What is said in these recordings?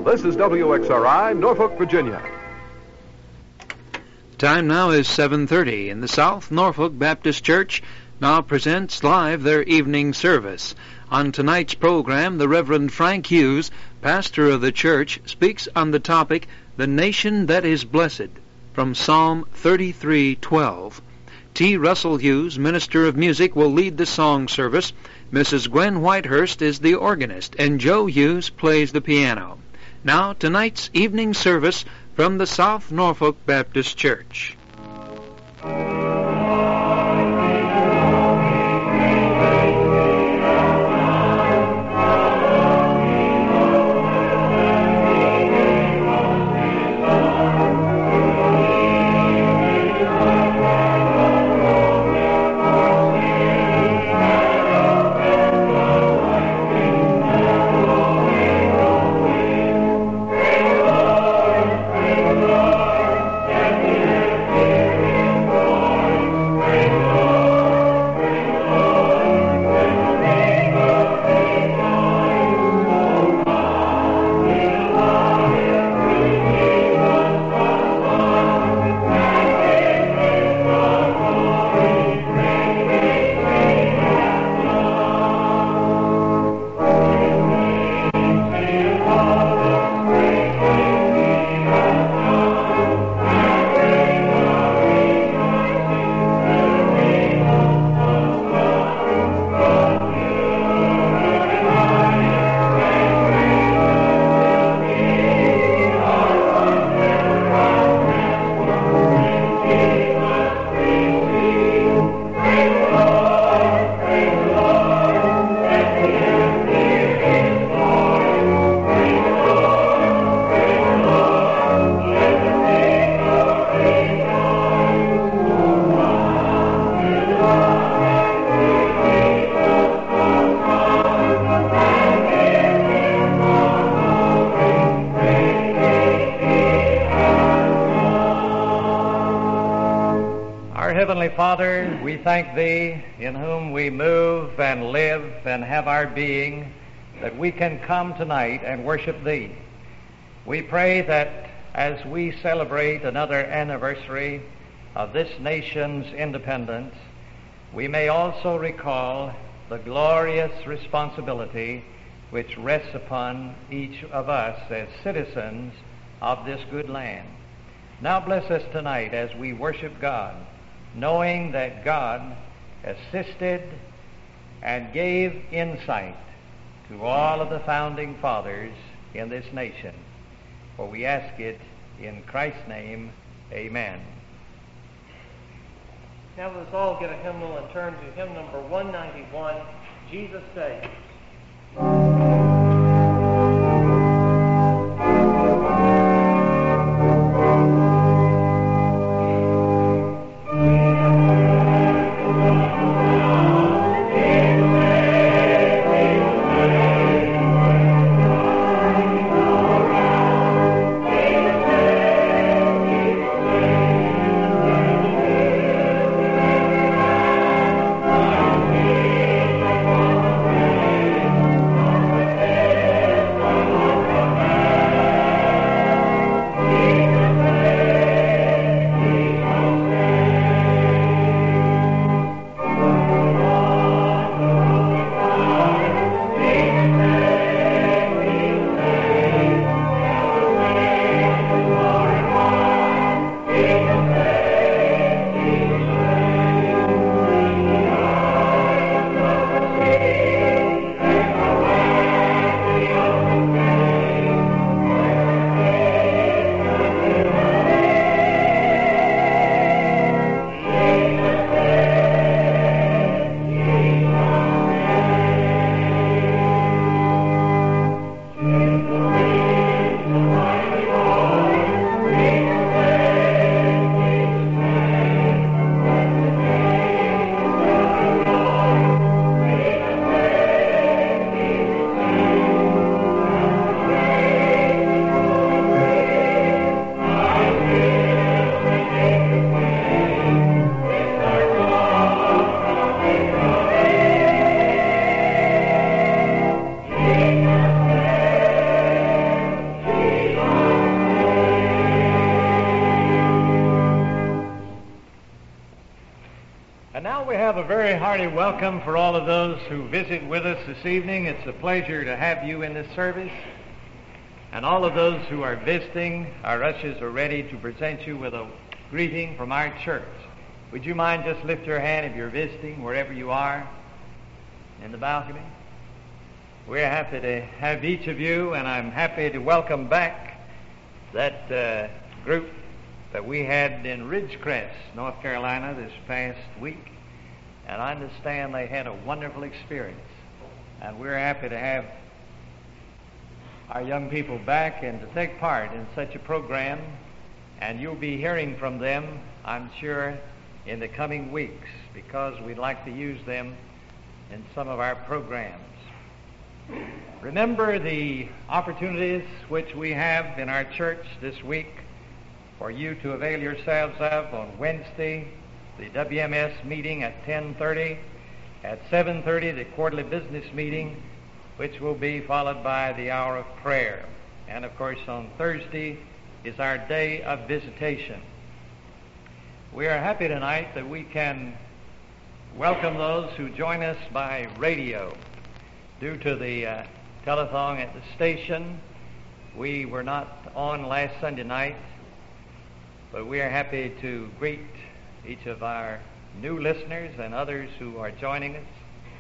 This is WXRI, Norfolk, Virginia. Time now is 7:30, and the South Norfolk Baptist Church now presents live their evening service. On tonight's program, the Reverend Frank Hughes, pastor of the church, speaks on the topic, The Nation That Is Blessed, from Psalm 33:12. T. Russell Hughes, minister of music, will lead the song service. Mrs. Gwen Whitehurst is the organist, and Joe Hughes plays the piano. Now, tonight's evening service from the South Norfolk Baptist Church. Father, we thank Thee, in whom we move and live and have our being, that we can come tonight and worship Thee. We pray that as we celebrate another anniversary of this nation's independence, we may also recall the glorious responsibility which rests upon each of us as citizens of this good land. Now bless us tonight as we worship God, knowing that God assisted and gave insight to all of the founding fathers in this nation. For we ask it in Christ's name, amen. Now let us all get a hymnal and turn to hymn number 191, Jesus Saves. Amen. have a very hearty welcome for all of those who visit with us this evening. It's a pleasure to have you in this service. And all of those who are visiting, our ushers are ready to present you with a greeting from our church. Would you mind just lift your hand if you're visiting, wherever you are, in the balcony? We're happy to have each of you, and I'm happy to welcome back that group that we had in Ridgecrest, North Carolina, this past week. And I understand they had a wonderful experience. And we're happy to have our young people back and to take part in such a program. And you'll be hearing from them, I'm sure, in the coming weeks, because we'd like to use them in some of our programs. Remember the opportunities which we have in our church this week for you to avail yourselves of. On Wednesday, the WMS meeting at 10:30. At 7:30, the quarterly business meeting, which will be followed by the hour of prayer. And, of course, on Thursday is our day of visitation. We are happy tonight that we can welcome those who join us by radio. Due to the telethon at the station, we were not on last Sunday night, but we are happy to greet each of our new listeners and others who are joining us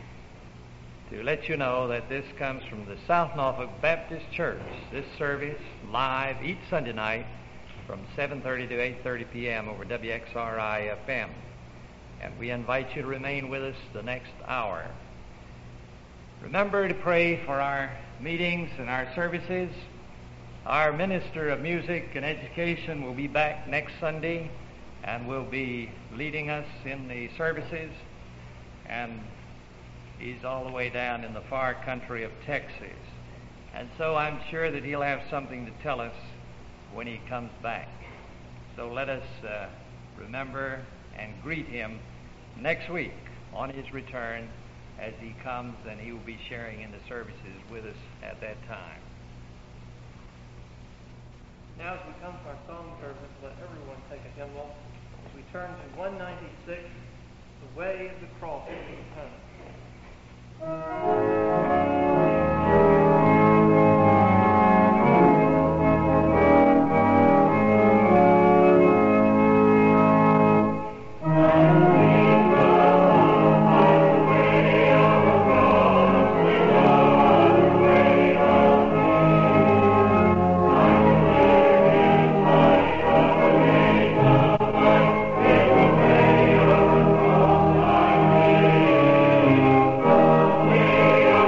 to let you know that this comes from the South Norfolk Baptist Church. This service live each Sunday night from 7:30 to 8:30 p.m. over WXRI FM. And we invite you to remain with us the next hour. Remember to pray for our meetings and our services. Our Minister of Music and Education will be back next Sunday and will be leading us in the services. And he's all the way down in the far country of Texas. And so I'm sure that he'll have something to tell us when he comes back. So let us remember and greet him next week on his return as he comes, and he will be sharing in the services with us at that time. Now as we come to our song service, let everyone take a hymnal. As we turn to 196, The Way of the Cross of Eternity. We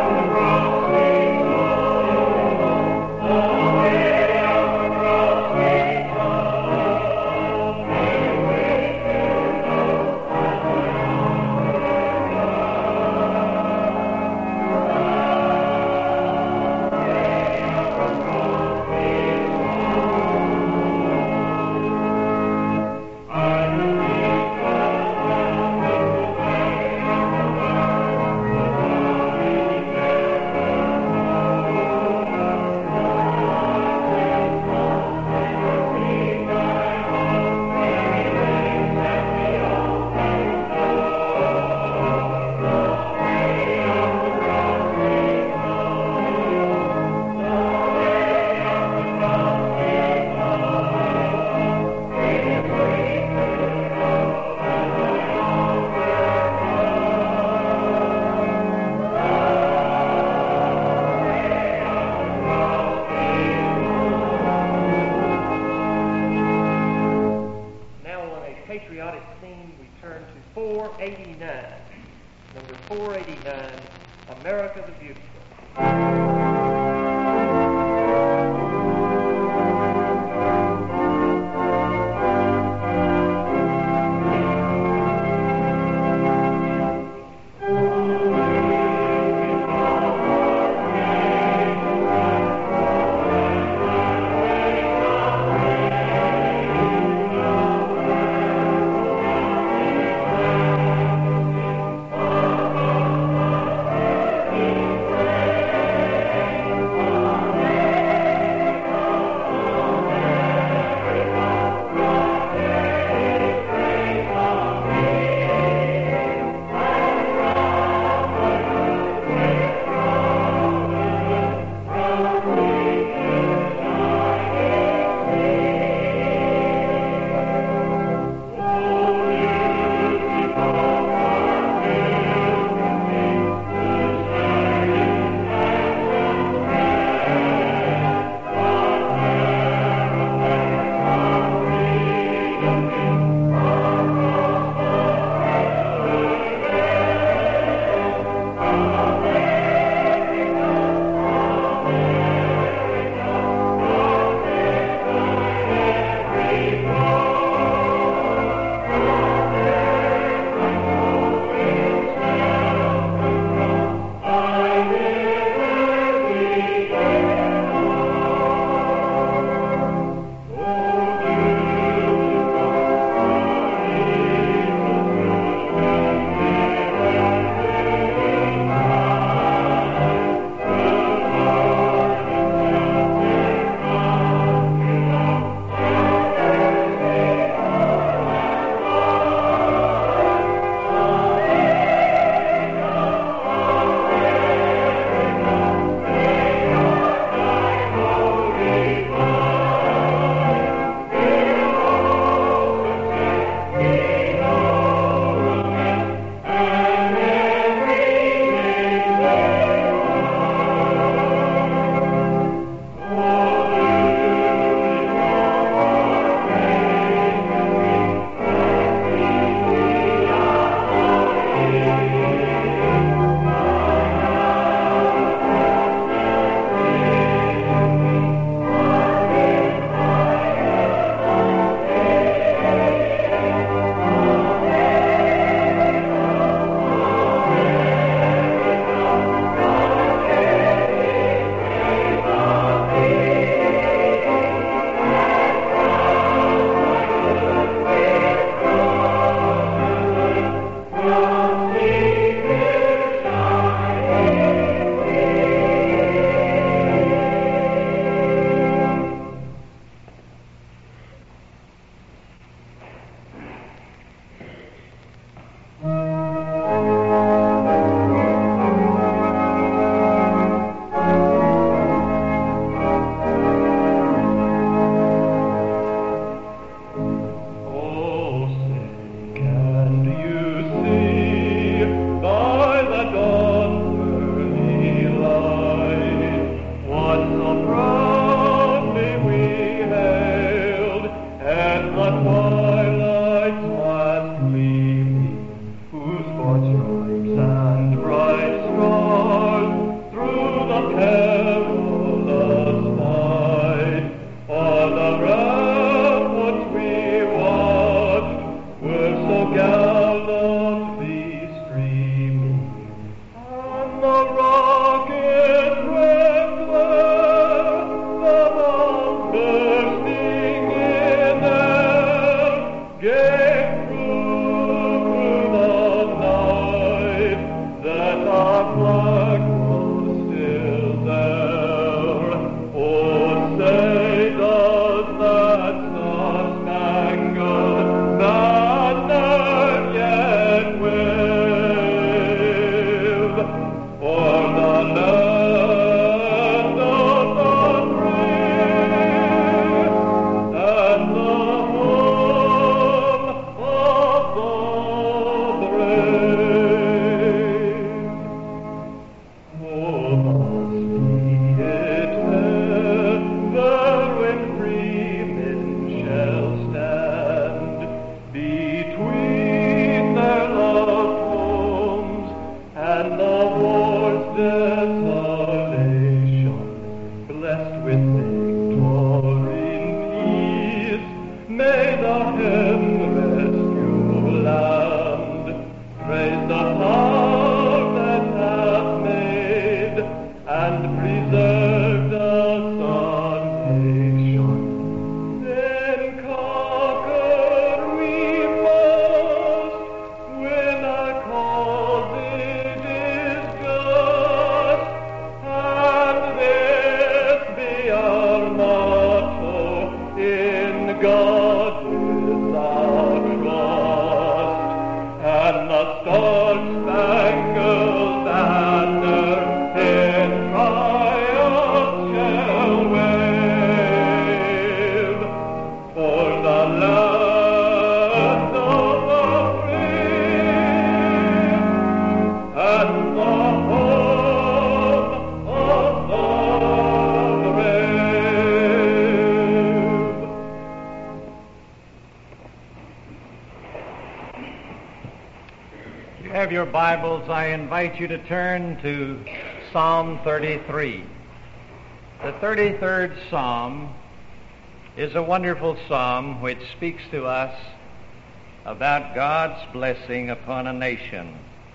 Bibles, I invite you to turn to Psalm 33. The 33rd Psalm is a wonderful psalm which speaks to us about God's blessing upon a nation.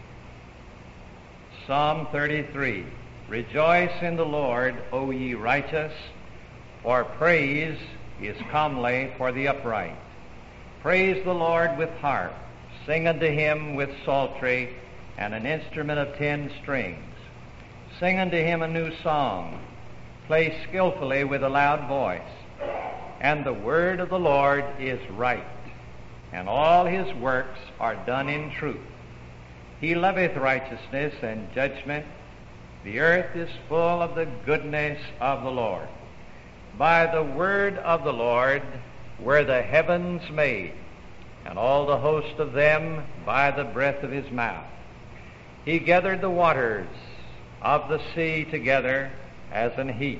Psalm 33. Rejoice in the Lord, O ye righteous, for praise is comely for the upright. Praise the Lord with harp. Sing unto him with psaltery and an instrument of 10 strings. Sing unto him a new song. Play skillfully with a loud voice. And the word of the Lord is right, and all his works are done in truth. He loveth righteousness and judgment. The earth is full of the goodness of the Lord. By the word of the Lord were the heavens made, and all the host of them by the breath of his mouth. He gathered the waters of the sea together as an heap.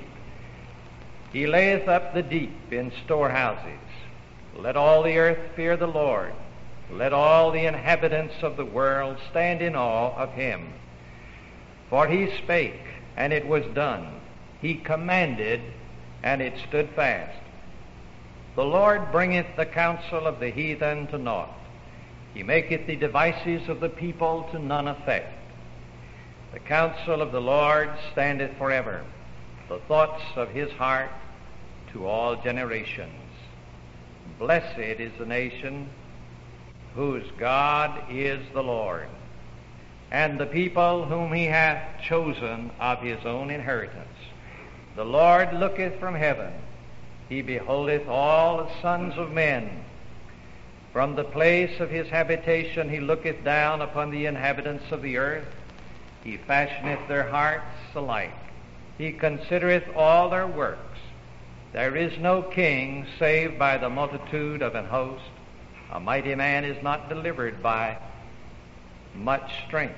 He layeth up the deep in storehouses. Let all the earth fear the Lord. Let all the inhabitants of the world stand in awe of him. For he spake, and it was done. He commanded, and it stood fast. The Lord bringeth the counsel of the heathen to naught. He maketh the devices of the people to none effect. The counsel of the Lord standeth forever, the thoughts of his heart to all generations. Blessed is the nation whose God is the Lord, and the people whom he hath chosen of his own inheritance. The Lord looketh from heaven. He beholdeth all the sons of men. From the place of his habitation he looketh down upon the inhabitants of the earth. He fashioneth their hearts alike. He considereth all their works. There is no king save by the multitude of an host. A mighty man is not delivered by much strength.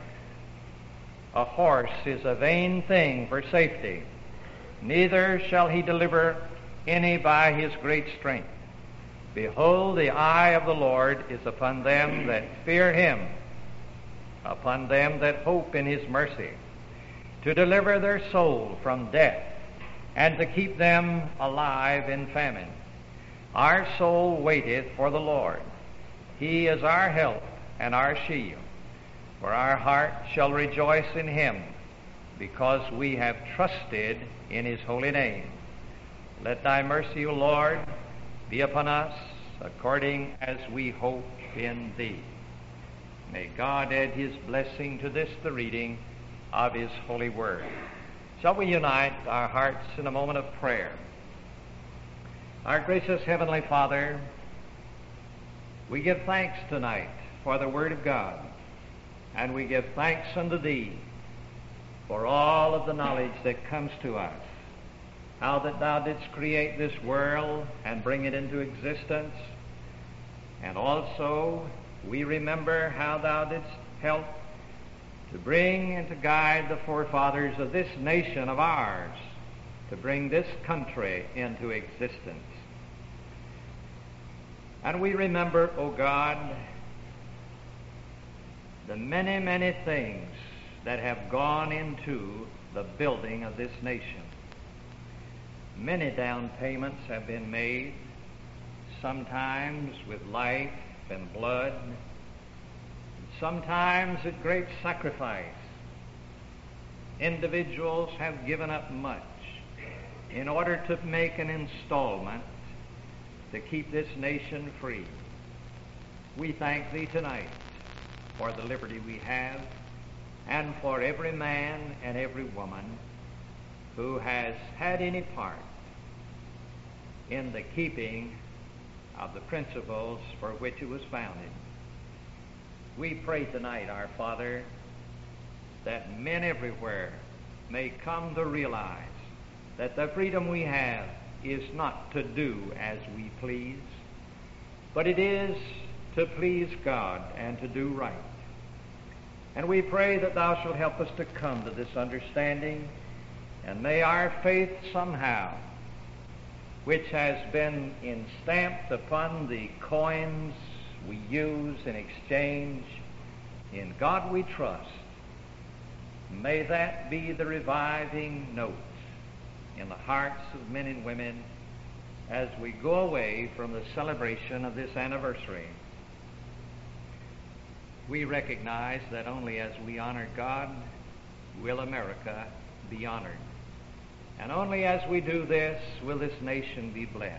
A horse is a vain thing for safety. Neither shall he deliver any by his great strength. Behold, the eye of the Lord is upon them that fear him, upon them that hope in his mercy, to deliver their soul from death, and to keep them alive in famine. Our soul waiteth for the Lord. He is our help and our shield. For our heart shall rejoice in him, because we have trusted in his holy name. Let thy mercy, O Lord, be upon us, according as we hope in thee. May God add his blessing to this, the reading of his holy word. Shall we unite our hearts in a moment of prayer? Our gracious Heavenly Father, we give thanks tonight for the word of God, and we give thanks unto thee for all of the knowledge that comes to us, how that thou didst create this world and bring it into existence. And also we remember how thou didst help to bring and to guide the forefathers of this nation of ours, to bring this country into existence. And we remember, O God, the many, many things that have gone into the building of this nation. Many down payments have been made. sometimes with life and blood, and sometimes at great sacrifice. Individuals have given up much in order to make an installment to keep this nation free. We thank Thee tonight for the liberty we have, and for every man and every woman who has had any part in the keeping of the principles for which it was founded. We pray tonight, our Father, that men everywhere may come to realize that the freedom we have is not to do as we please, but it is to please God and to do right. And we pray that Thou shalt help us to come to this understanding, and may our faith somehow, which has been enstamped upon the coins we use in exchange, in God we trust, may that be the reviving note in the hearts of men and women as we go away from the celebration of this anniversary. We recognize that only as we honor God will America be honored. And only as we do this will this nation be blessed.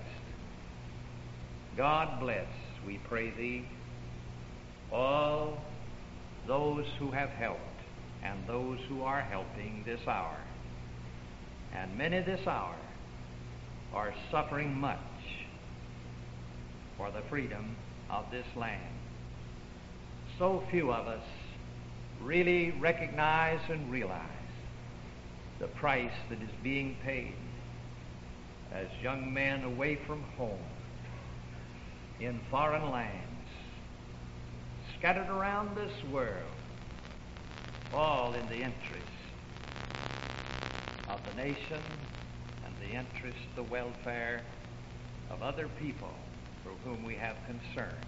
God bless, we pray Thee, all those who have helped and those who are helping this hour. And many this hour are suffering much for the freedom of this land. So few of us really recognize and realize the price that is being paid as young men away from home in foreign lands, scattered around this world, all in the interest of the nation and the interest, the welfare of other people for whom we have concern.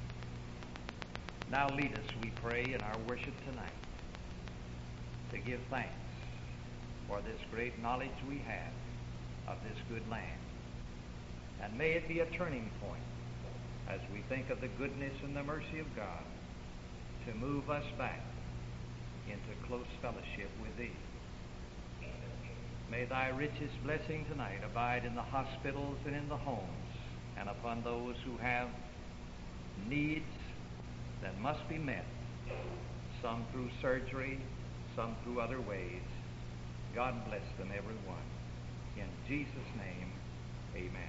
Now lead us, we pray, in our worship tonight to give thanks for this great knowledge we have of this good land. And may it be a turning point as we think of the goodness and the mercy of God to move us back into close fellowship with Thee. May Thy richest blessing tonight abide in the hospitals and in the homes and upon those who have needs that must be met, some through surgery, some through other ways. God bless them, every one. In Jesus' name, amen.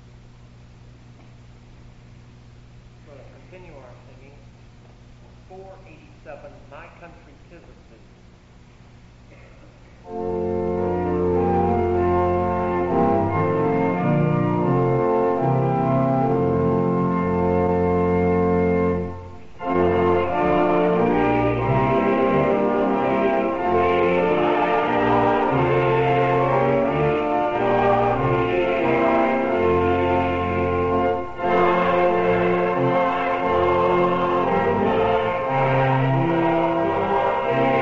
We're going to continue our singing. 487, My Country 'Tis of Thee. Thank you.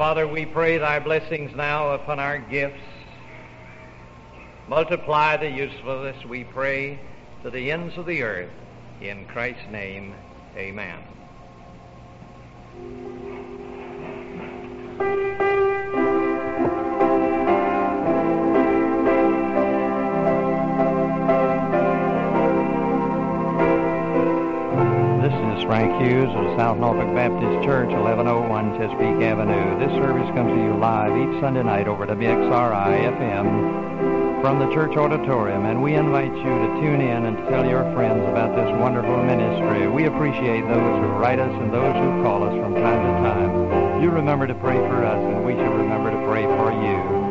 Father, we pray thy blessings now upon our gifts. Multiply the usefulness, we pray, to the ends of the earth. In Christ's name, amen. This is Frank Hughes of South Norfolk Baptist Church, 1101 Chesapeake Avenue. This service comes to you live each Sunday night over WXRI-FM from the church auditorium, and we invite you to tune in and to tell your friends about this wonderful ministry. We appreciate those who write us and those who call us from time to time. You remember to pray for us, and we shall remember to pray for you.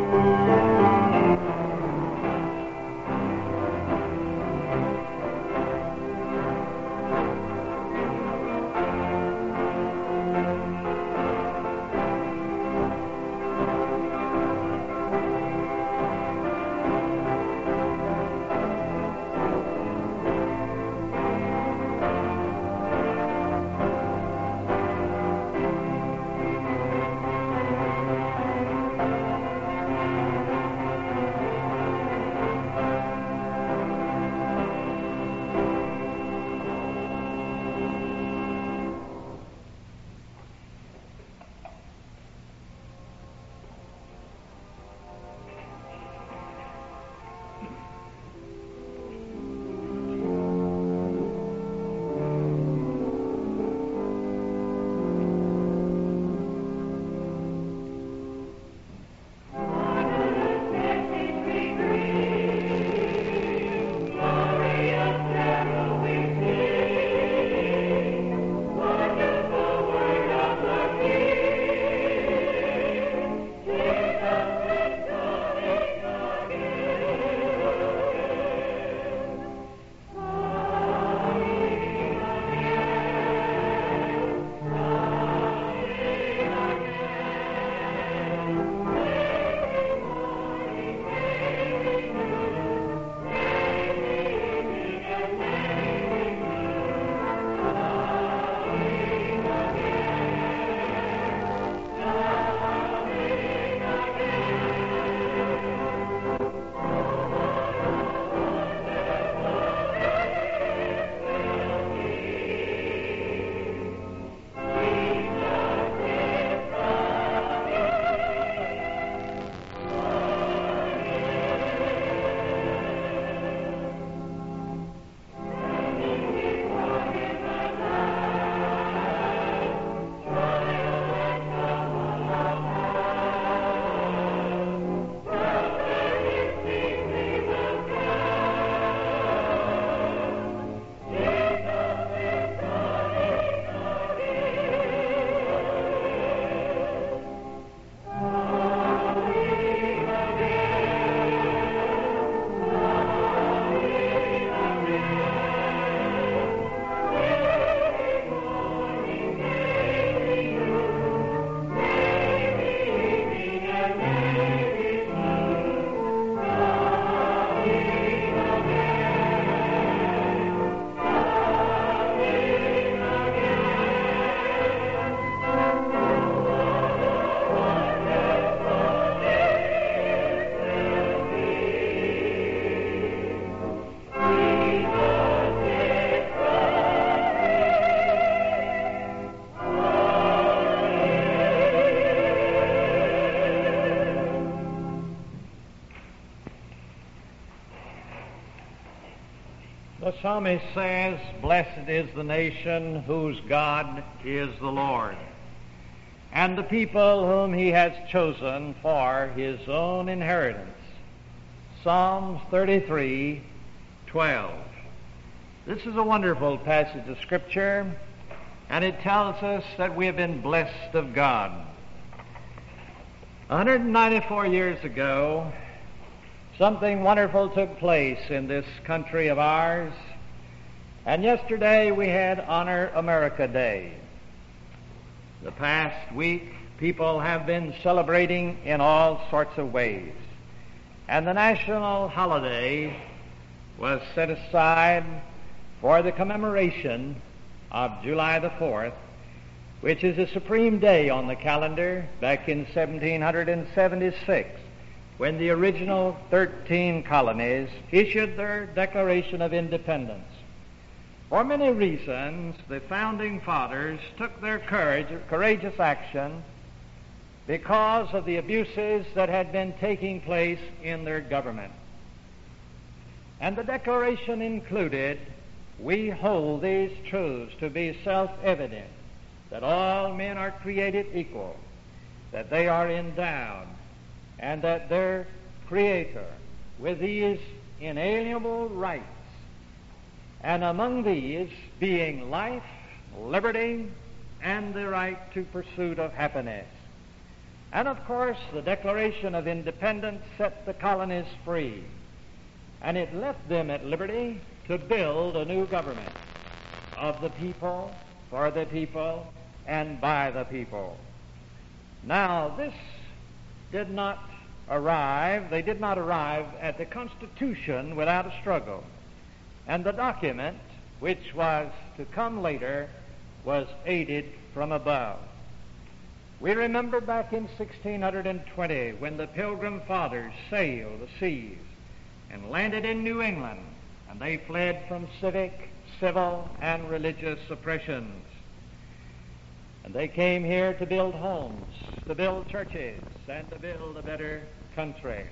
The psalmist says, "Blessed is the nation whose God is the Lord, and the people whom he has chosen for his own inheritance." Psalms 33:12. This is a wonderful passage of Scripture, and it tells us that we have been blessed of God. 194 years ago, something wonderful took place in this country of ours, and yesterday we had Honor America Day. The past week, people have been celebrating in all sorts of ways, and the national holiday was set aside for the commemoration of July the 4th, which is a supreme day on the calendar, back in 1776, when the original 13 colonies issued their Declaration of Independence. For many reasons, the founding fathers took their courageous action because of the abuses that had been taking place in their government. And the Declaration included, "We hold these truths to be self-evident, that all men are created equal, that they are endowed, and that their Creator with these inalienable rights, and among these being life, liberty, and the right to pursuit of happiness." And of course, the Declaration of Independence set the colonies free, and it left them at liberty to build a new government of the people, for the people, and by the people. Now, this did not arrive, they did not arrive at the Constitution without a struggle. And the document, which was to come later, was aided from above. We remember back in 1620 when the Pilgrim Fathers sailed the seas and landed in New England, and they fled from civic, civil, and religious oppressions. And they came here to build homes, to build churches, and to build a better country.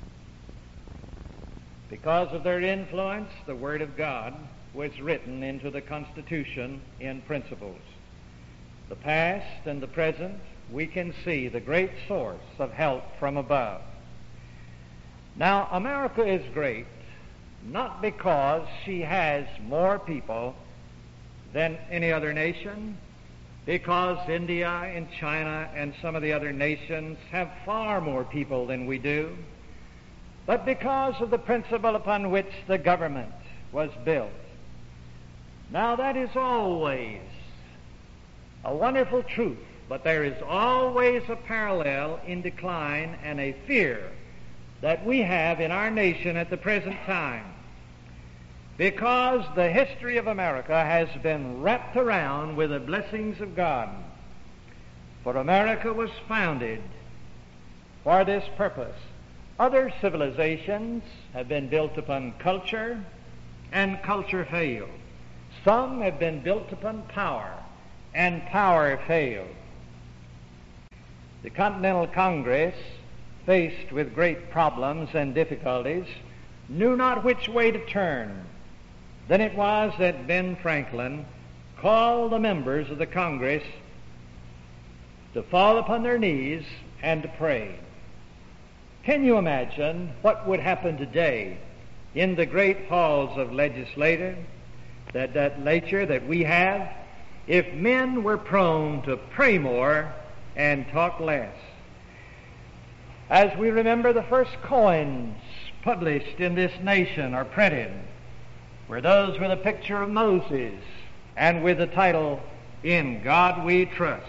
Because of their influence, the Word of God was written into the Constitution in principles. The past and the present, we can see the great source of help from above. Now, America is great, not because she has more people than any other nation, because India and China and some of the other nations have far more people than we do, but because of the principle upon which the government was built. Now, that is always a wonderful truth, but there is always a parallel in decline and a fear that we have in our nation at the present time, because the history of America has been wrapped around with the blessings of God. For America was founded for this purpose. Other civilizations have been built upon culture, and culture failed. Some have been built upon power, and power failed. The Continental Congress, faced with great problems and difficulties, knew not which way to turn. Then it was that Ben Franklin called the members of the Congress to fall upon their knees and to pray. Can you imagine what would happen today in the great halls of legislature that we have if men were prone to pray more and talk less? As we remember, the first coins published in this nation or printed were those with a picture of Moses and with the title, "In God We Trust."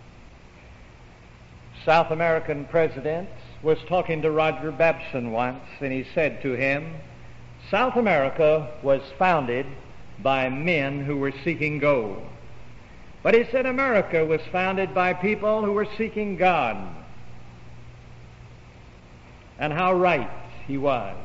South American president was talking to Roger Babson once, and he said to him, South America was founded by men who were seeking gold. But he said America was founded by people who were seeking God. And how right he was.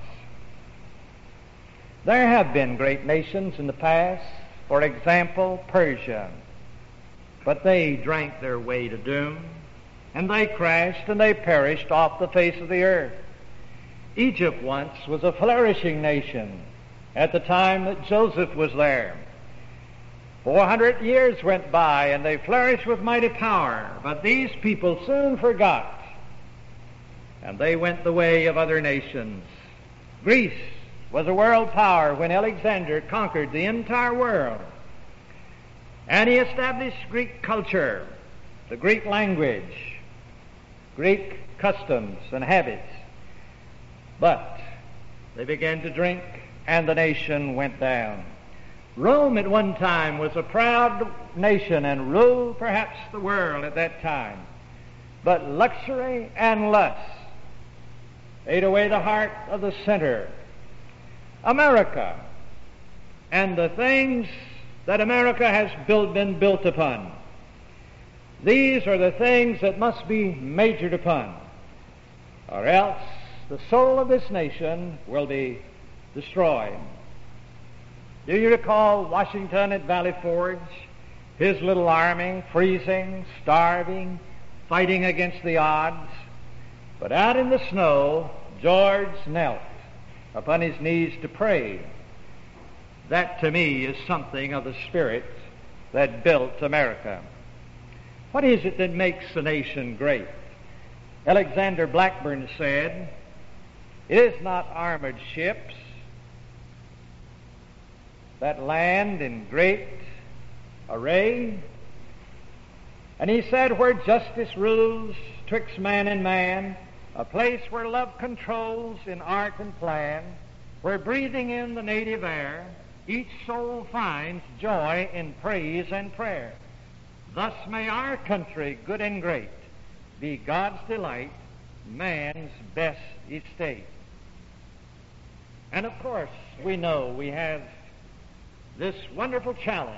There have been great nations in the past, for example, Persia, but they drank their way to doom, and they crashed and they perished off the face of the earth. Egypt once was a flourishing nation at the time that Joseph was there. 400 years went by and they flourished with mighty power, but these people soon forgot, and they went the way of other nations. Greece was a world power when Alexander conquered the entire world, and he established Greek culture, the Greek language, Greek customs and habits. But they began to drink, and the nation went down. Rome at one time was a proud nation and ruled perhaps the world at that time. But luxury and lust ate away the heart of the center. America and the things that America has been built upon These are the things that must be majored upon, or else the soul of this nation will be destroyed. Do you recall Washington at Valley Forge? His little army, freezing, starving, fighting against the odds. But out in the snow, George knelt upon his knees to pray. That, to me, is something of the spirit that built America. What is it that makes a nation great? Alexander Blackburn said, "It is not armored ships that land in great array." And he said, "Where justice rules twixt man and man, a place where love controls in art and plan, where breathing in the native air, each soul finds joy in praise and prayer. Thus may our country, good and great, be God's delight, man's best estate." And of course, we know we have this wonderful challenge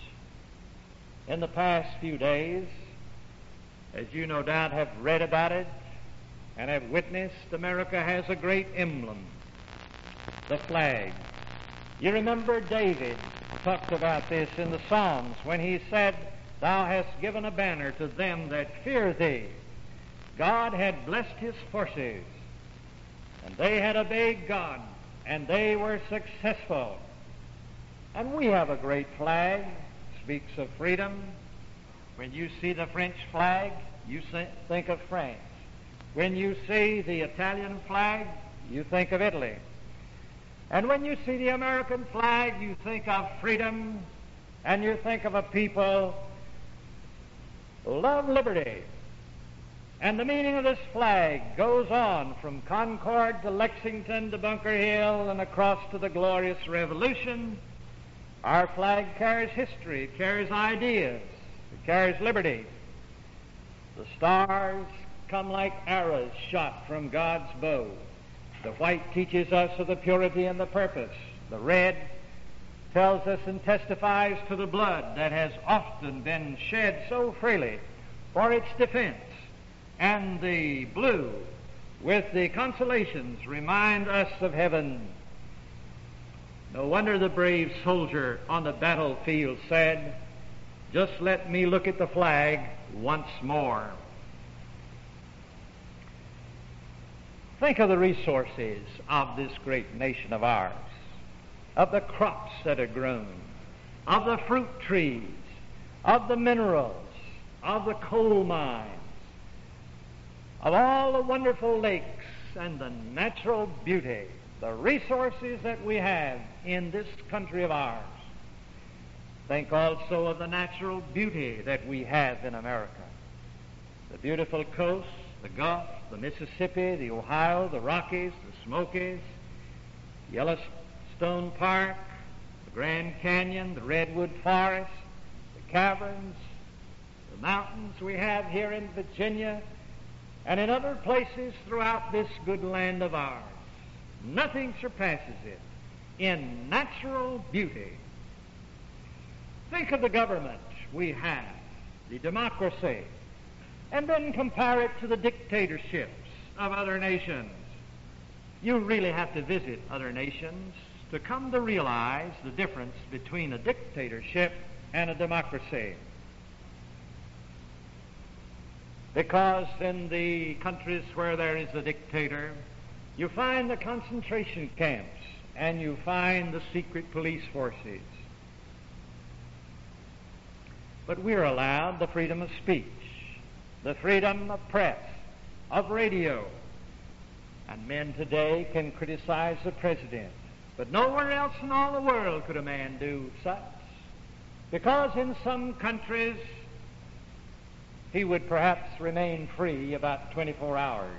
in the past few days. As you no doubt have read about it and have witnessed, America has a great emblem, the flag. You remember David talked about this in the Psalms when he said, "Thou hast given a banner to them that fear thee." God had blessed his forces, and they had obeyed God, and they were successful. And we have a great flag, speaks of freedom. When you see the French flag, you think of France. When you see the Italian flag, you think of Italy. And when you see the American flag, you think of freedom, and you think of a people who love liberty. And the meaning of this flag goes on from Concord to Lexington to Bunker Hill and across to the glorious Revolution. Our flag carries history, it carries ideas, it carries liberty. The stars come like arrows shot from God's bow. The white teaches us of the purity and the purpose. The red tells us and testifies to the blood that has often been shed so freely for its defense. And the blue, with the consolations, remind us of heaven. No wonder the brave soldier on the battlefield said, "Just let me look at the flag once more." Think of the resources of this great nation of ours, of the crops that are grown, of the fruit trees, of the minerals, of the coal mines, of all the wonderful lakes and the natural beauty, the resources that we have in this country of ours. Think also of the natural beauty that we have in America. The beautiful coast, the Gulf, the Mississippi, the Ohio, the Rockies, the Smokies, Yellowstone Park, the Grand Canyon, the Redwood Forest, the caverns, the mountains we have here in Virginia, and in other places throughout this good land of ours. Nothing surpasses it in natural beauty. Think of the government we have, the democracy, and then compare it to the dictatorships of other nations. You really have to visit other nations to come to realize the difference between a dictatorship and a democracy. Because in the countries where there is a dictator, you find the concentration camps and you find the secret police forces. But we're allowed the freedom of speech, the freedom of press, of radio. And men today can criticize the president. But nowhere else in all the world could a man do such. Because in some countries, he would perhaps remain free about 24 hours.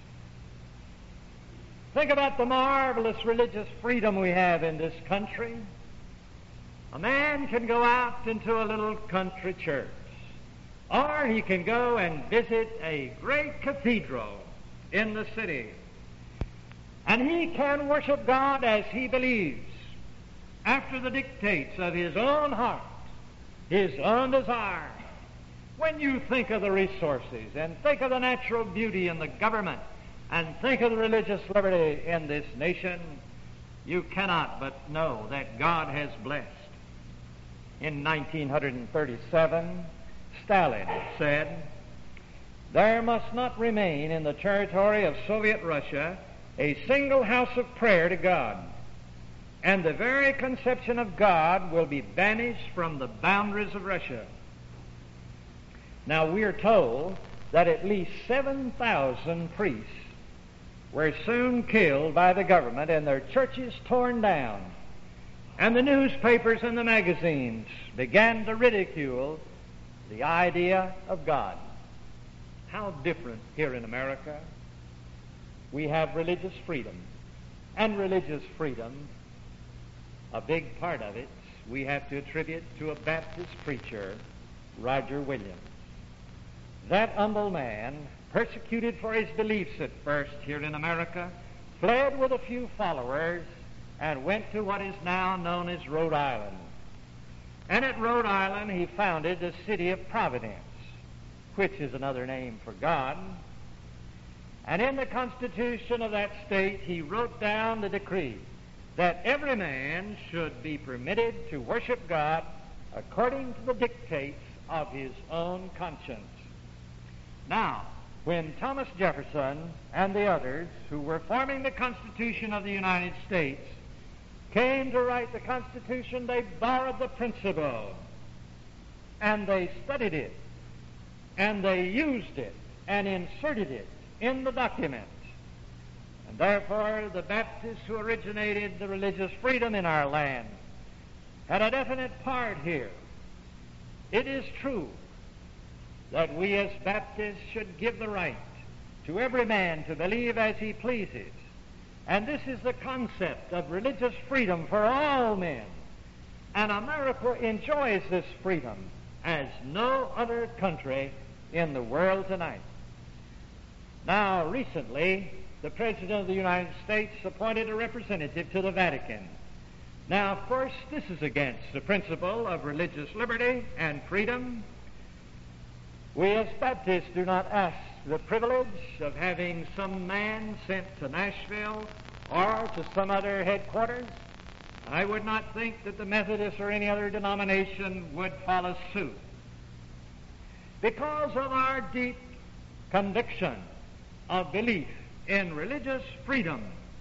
Think about the marvelous religious freedom we have in this country. A man can go out into a little country church, or he can go and visit a great cathedral in the city, and he can worship God as he believes, after the dictates of his own heart, his own desire. When you think of the resources and think of the natural beauty in the government and think of the religious liberty in this nation, you cannot but know that God has blessed. In 1937, Stalin said, "There must not remain in the territory of Soviet Russia a single house of prayer to God, and the very conception of God will be banished from the boundaries of Russia." Now, we are told that at least 7,000 priests were soon killed by the government and their churches torn down. And the newspapers and the magazines began to ridicule the idea of God. How different here in America. We have religious freedom. And religious freedom, a big part of it, we have to attribute to a Baptist preacher, Roger Williams. That humble man, persecuted for his beliefs at first here in America, fled with a few followers and went to what is now known as Rhode Island. And at Rhode Island he founded the city of Providence, which is another name for God. And in the Constitution of that state he wrote down the decree that every man should be permitted to worship God according to the dictates of his own conscience. Now, when Thomas Jefferson and the others who were forming the Constitution of the United States came to write the Constitution, they borrowed the principle, and they studied it, and they used it, and inserted it in the document. And therefore, the Baptists who originated the religious freedom in our land had a definite part here. It is true that we as Baptists should give the right to every man to believe as he pleases. And this is the concept of religious freedom for all men. And America enjoys this freedom as no other country in the world tonight. Now, recently, the President of the United States appointed a representative to the Vatican. Now, of course, this is against the principle of religious liberty and freedom. We as Baptists do not ask the privilege of having some man sent to Nashville or to some other headquarters. I would not think that the Methodists or any other denomination would follow suit. Because of our deep conviction of belief in religious freedom,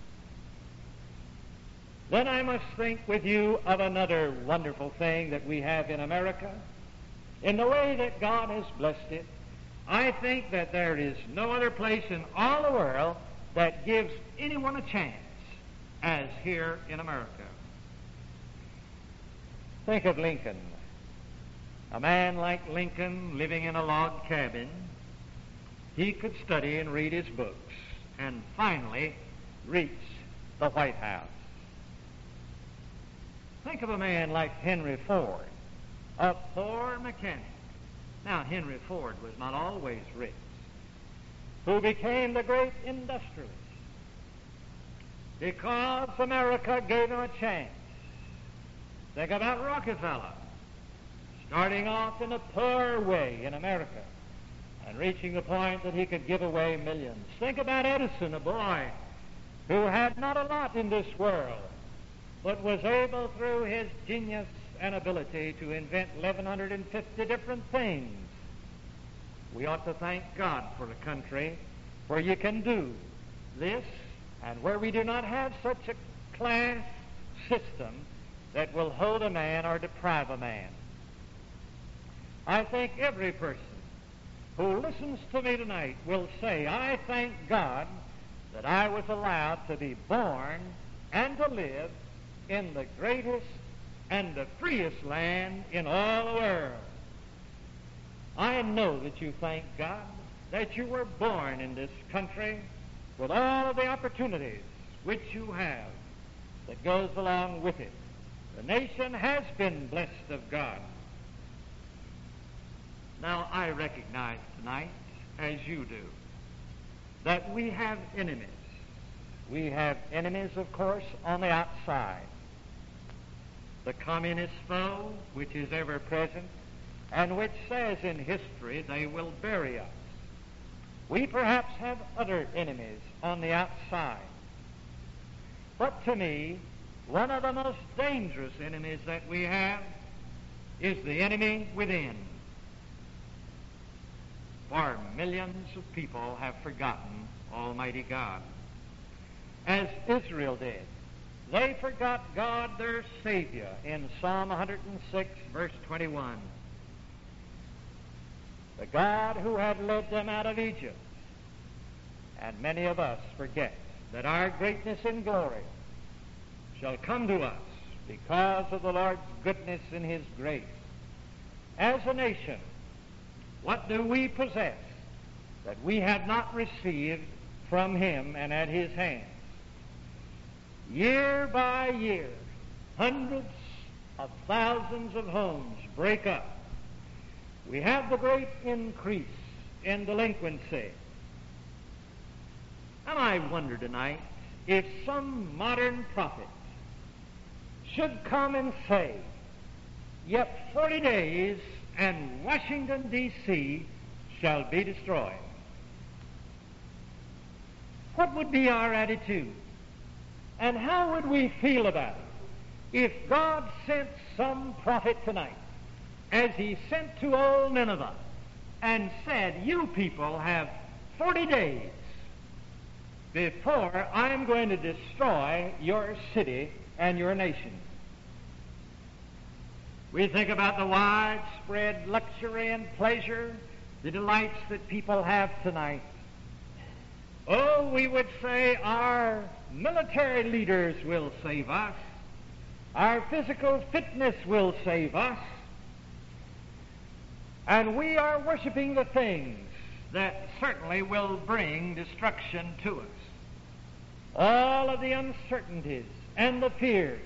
then I must think with you of another wonderful thing that we have in America. In the way that God has blessed it, I think that there is no other place in all the world that gives anyone a chance as here in America. Think of Lincoln. A man like Lincoln living in a log cabin, he could study and read his books and finally reach the White House. Think of a man like Henry Ford, a poor mechanic. Now, Henry Ford was not always rich, who became the great industrialist because America gave him a chance. Think about Rockefeller, starting off in a poor way in America and reaching the point that he could give away millions. Think about Edison, a boy who had not a lot in this world, but was able through his genius and ability to invent 1,150 different things. We ought to thank God for a country where you can do this and where we do not have such a class system that will hold a man or deprive a man. I think every person who listens to me tonight will say, I thank God that I was allowed to be born and to live in the greatest and the freest land in all the world. I know that you thank God that you were born in this country with all of the opportunities which you have that goes along with it. The nation has been blessed of God. Now, I recognize tonight, as you do, that we have enemies. We have enemies, of course, on the outside. The communist foe, which is ever present, and which says in history they will bury us. We perhaps have other enemies on the outside. But to me, one of the most dangerous enemies that we have is the enemy within. For millions of people have forgotten Almighty God, as Israel did. They forgot God, their Savior, in Psalm 106, verse 21. The God who had led them out of Egypt. And many of us forget that our greatness and glory shall come to us because of the Lord's goodness and His grace. As a nation, what do we possess that we have not received from Him and at His hands? Year by year, hundreds of thousands of homes break up. We have the great increase in delinquency. And I wonder tonight if some modern prophet should come and say, yet 40 days and Washington, D.C. shall be destroyed. What would be our attitude? And how would we feel about it if God sent some prophet tonight, as He sent to old Nineveh, and said, you people have 40 days before I'm going to destroy your city and your nation? We think about the widespread luxury and pleasure, the delights that people have tonight. Oh, we would say our military leaders will save us. Our physical fitness will save us. And we are worshiping the things that certainly will bring destruction to us. All of the uncertainties and the fears.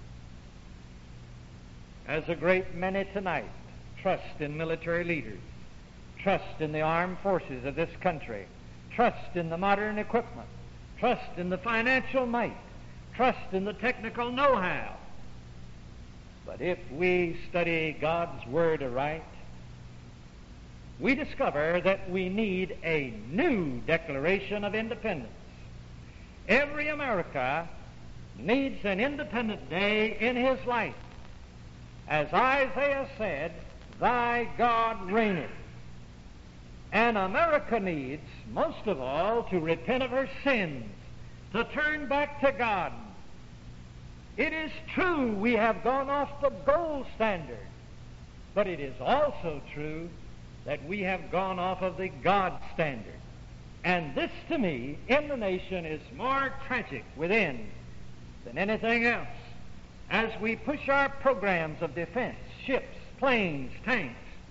As a great many tonight trust in military leaders, trust in the armed forces of this country, trust in the modern equipment, trust in the financial might, trust in the technical know-how. But if we study God's Word aright, we discover that we need a new Declaration of Independence. Every American needs an independent day in his life. As Isaiah said, thy God reigneth. And America needs, most of all, to repent of her sins, to turn back to God. It is true we have gone off the gold standard, but it is also true that we have gone off of the God standard. And this, to me, in the nation is more tragic within than anything else. As we push our programs of defense, ships, planes, tanks.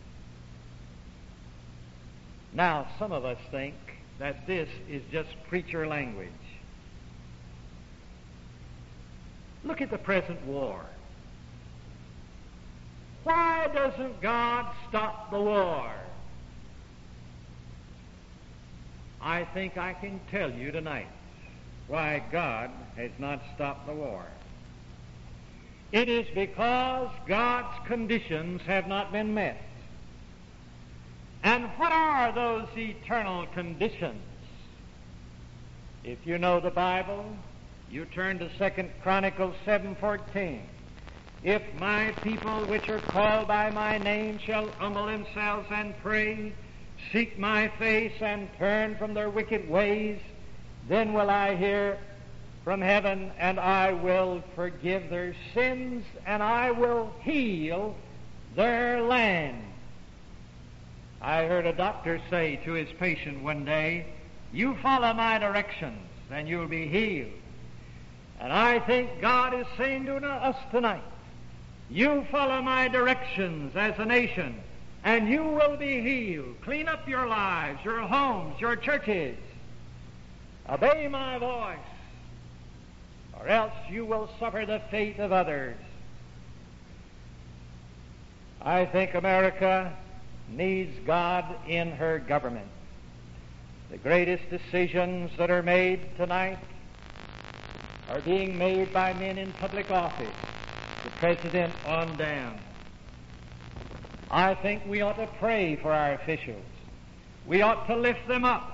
Now, some of us think that this is just preacher language. Look at the present war. Why doesn't God stop the war? I think I can tell you tonight why God has not stopped the war. It is because God's conditions have not been met. And what are those eternal conditions? If you know the Bible, you turn to 2 Chronicles 7:14. If my people which are called by my name shall humble themselves and pray, seek my face and turn from their wicked ways, then will I hear from heaven, and I will forgive their sins, and I will heal their land. I heard a doctor say to his patient one day, you follow my directions, and you'll be healed. And I think God is saying to us tonight, you follow my directions as a nation, and you will be healed. Clean up your lives, your homes, your churches. Obey my voice, or else you will suffer the fate of others. I think America needs God in her government. The greatest decisions that are made tonight are being made by men in public office, the President on down. I think we ought to pray for our officials. We ought to lift them up.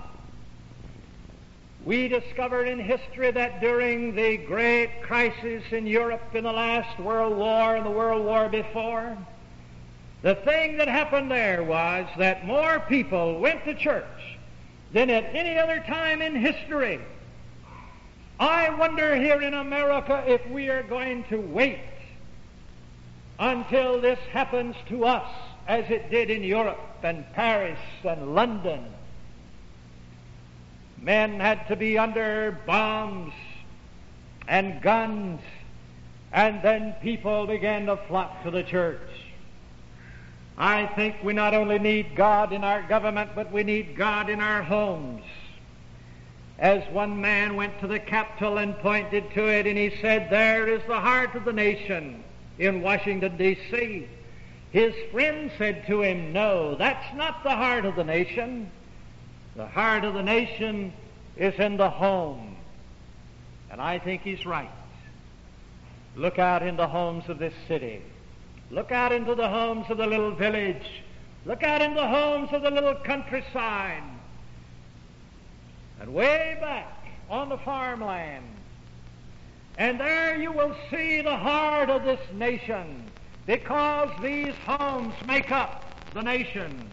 We discovered in history that during the great crisis in Europe in the last World War and the World War before, the thing that happened there was that more people went to church than at any other time in history. I wonder here in America if we are going to wait until this happens to us as it did in Europe and Paris and London. Men had to be under bombs and guns, and then people began to flock to the church. I think we not only need God in our government, but we need God in our homes. As one man went to the Capitol and pointed to it, and he said, "There is the heart of the nation in Washington, D.C." His friend said to him, "No, that's not the heart of the nation. The heart of the nation is in the home." And I think he's right. Look out in the homes of this city. Look out into the homes of the little village. Look out in the homes of the little countryside. And way back on the farmland. And there you will see the heart of this nation, because these homes make up the nation.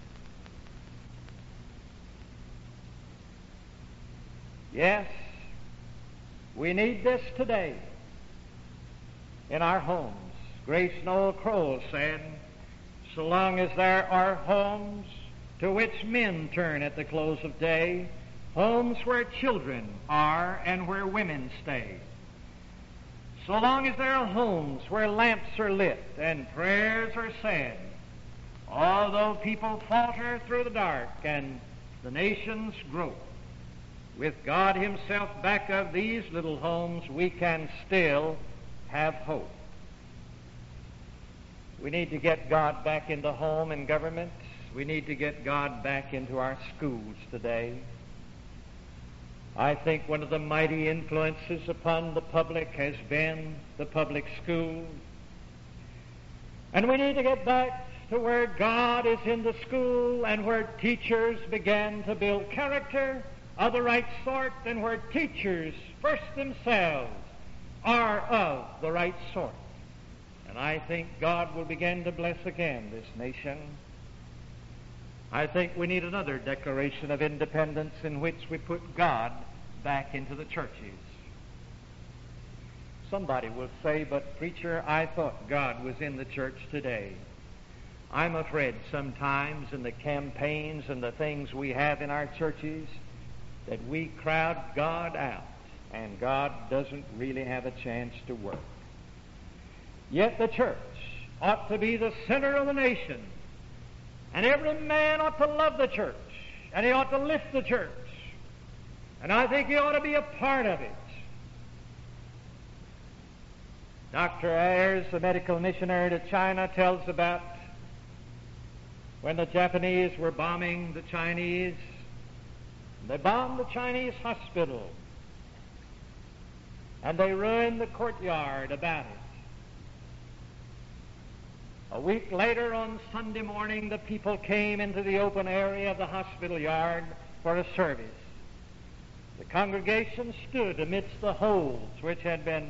Yes, we need this today in our homes. Grace Noel Crowell said, "So long as there are homes to which men turn at the close of day, homes where children are and where women stay, so long as there are homes where lamps are lit and prayers are said, although people falter through the dark and the nations grow, with God Himself back of these little homes, we can still have hope." We need to get God back into home and government. We need to get God back into our schools today. I think one of the mighty influences upon the public has been the public school. And we need to get back to where God is in the school and where teachers begin to build character of the right sort, and where teachers first themselves are of the right sort. And I think God will begin to bless again this nation. I think we need another Declaration of Independence in which we put God back into the churches. Somebody will say, "But preacher, I thought God was in the church today." I'm afraid sometimes in the campaigns and the things we have in our churches that we crowd God out, and God doesn't really have a chance to work. Yet the church ought to be the center of the nation, and every man ought to love the church, and he ought to lift the church, and I think he ought to be a part of it. Dr. Ayers, the medical missionary to China, tells about when the Japanese were bombing the Chinese. They bombed the Chinese hospital, and they ruined the courtyard about it. A week later, on Sunday morning, the people came into the open area of the hospital yard for a service. The congregation stood amidst the holes which had been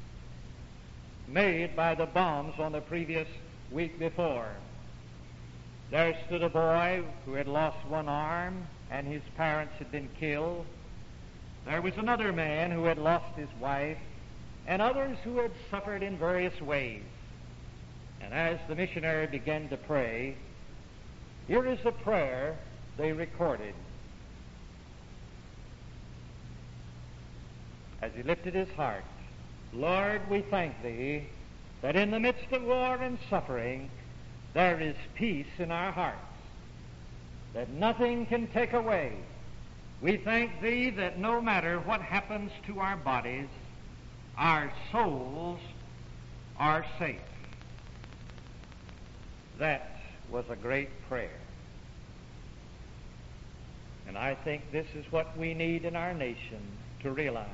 made by the bombs on the previous week before. There stood a boy who had lost one arm, and his parents had been killed. There was another man who had lost his wife, and others who had suffered in various ways. And as the missionary began to pray, here is the prayer they recorded. As he lifted his heart, "Lord, we thank Thee that in the midst of war and suffering there is peace in our hearts, that nothing can take away. We thank Thee that no matter what happens to our bodies, our souls are safe." That was a great prayer. And I think this is what we need in our nation to realize.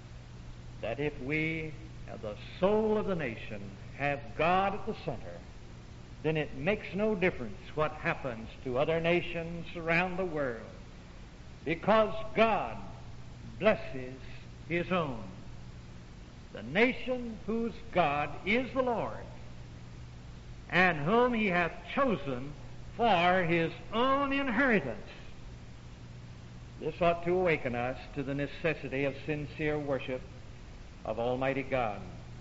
That if we, the soul of the nation, have God at the center, then it makes no difference what happens to other nations around the world, because God blesses his own. The nation whose God is the Lord, and whom he hath chosen for his own inheritance. This ought to awaken us to the necessity of sincere worship of Almighty God.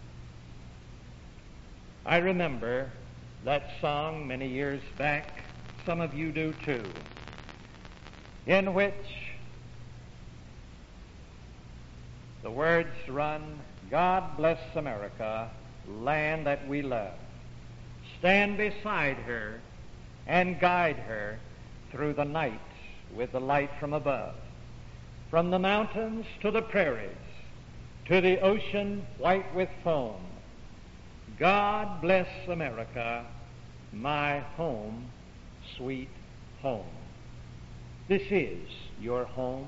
I remember that song many years back, some of you do too, in which the words run, God bless America, land that we love. Stand beside her and guide her through the night with the light from above. From the mountains to the prairies, to the ocean white with foam, God bless America, my home, sweet home. This is your home,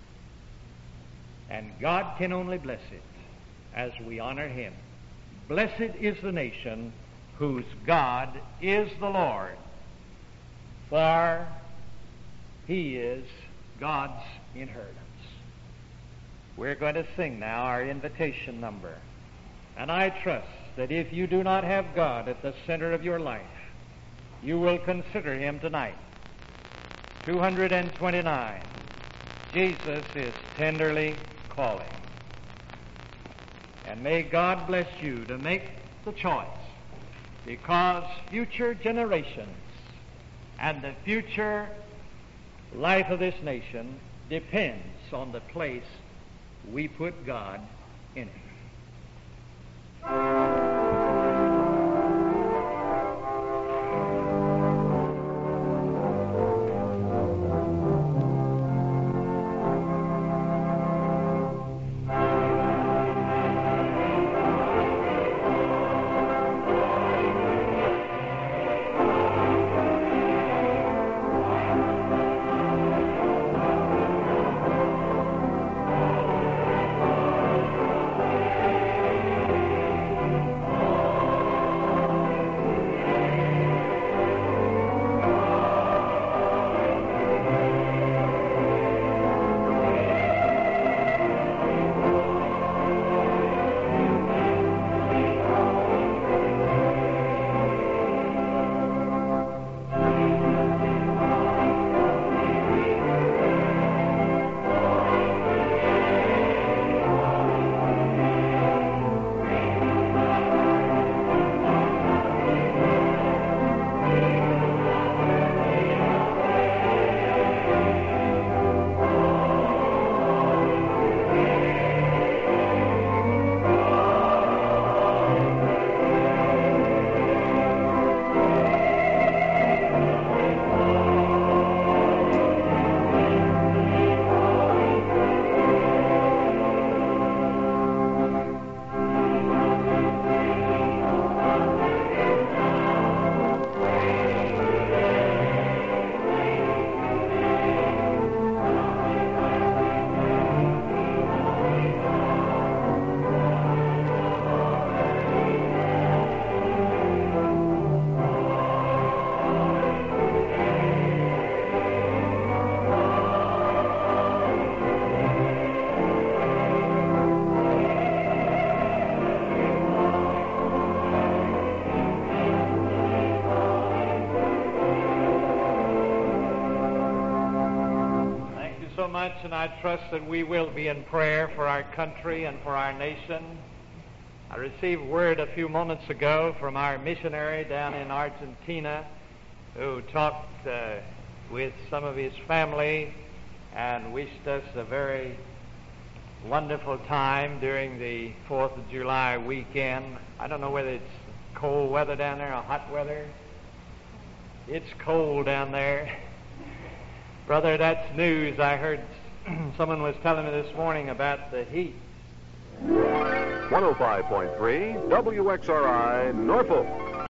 and God can only bless it as we honor him. Blessed is the nation whose God is the Lord, for he is God's inheritance. We're going to sing now our invitation number. And I trust that if you do not have God at the center of your life, you will consider him tonight. 229. Jesus is tenderly calling. And may God bless you to make the choice, because future generations and the future life of this nation depends on the place we put God in it. And I trust that we will be in prayer for our country and for our nation. I received word a few moments ago from our missionary down in Argentina, who talked with some of his family and wished us a very wonderful time during the 4th of July weekend. I don't know whether it's cold weather down there or hot weather. It's cold down there. Brother, that's news. I heard someone was telling me this morning about the heat. 105.3 WXRI Norfolk.